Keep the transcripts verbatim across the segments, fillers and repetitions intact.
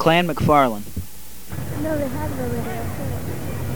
Clan McFarlane. No, they have it already. I saw it.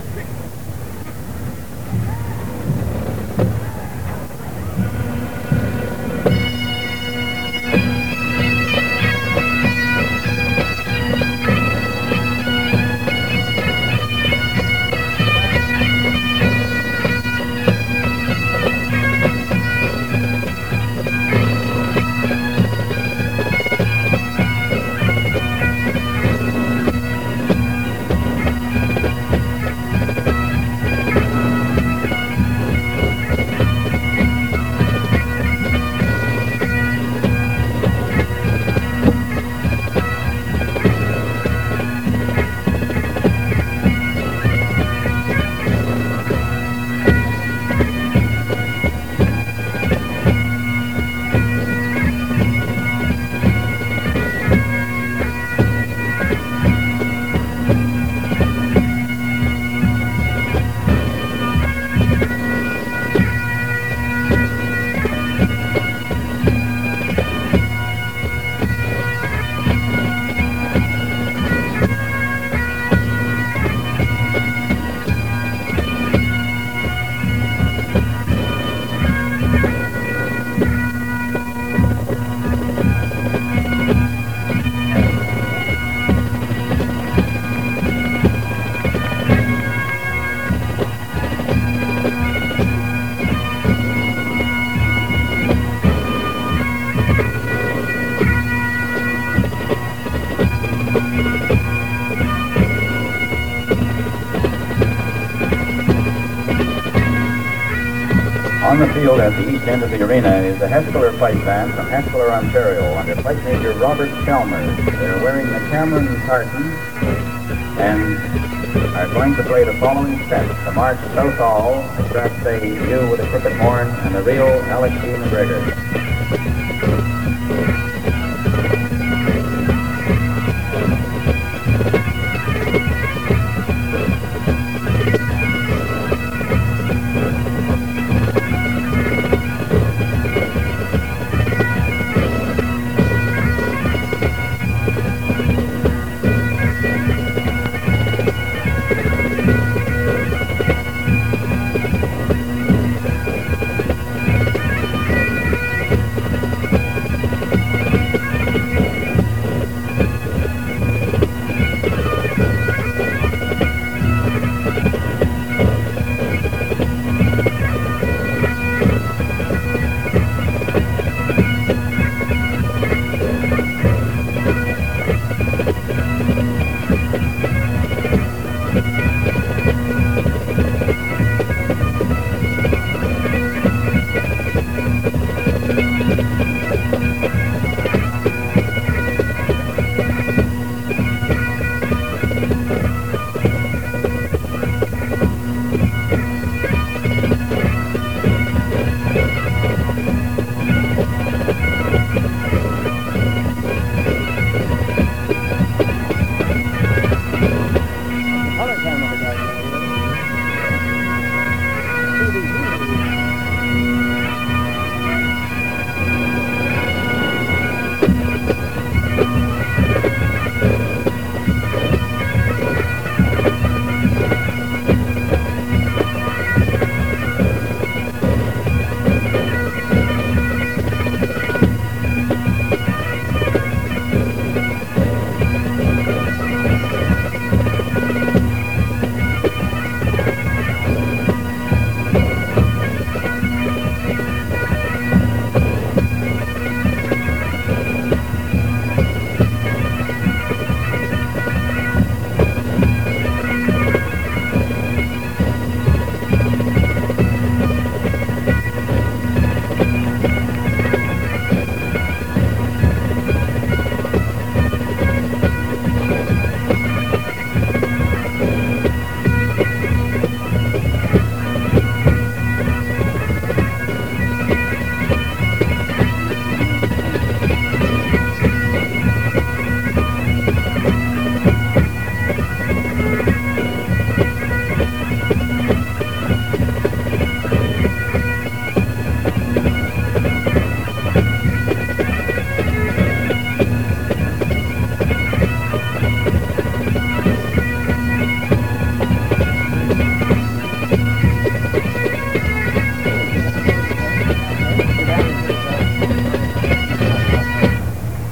On the field at the east end of the arena is the Hespeler Fight Band from Hespeler, Ontario, under Flight Major Robert Chalmers. They're wearing the Cameron tartans and are going to play the following steps: the march Southall, the strap say you with a crooked horn, and the real Alex C. McGregor.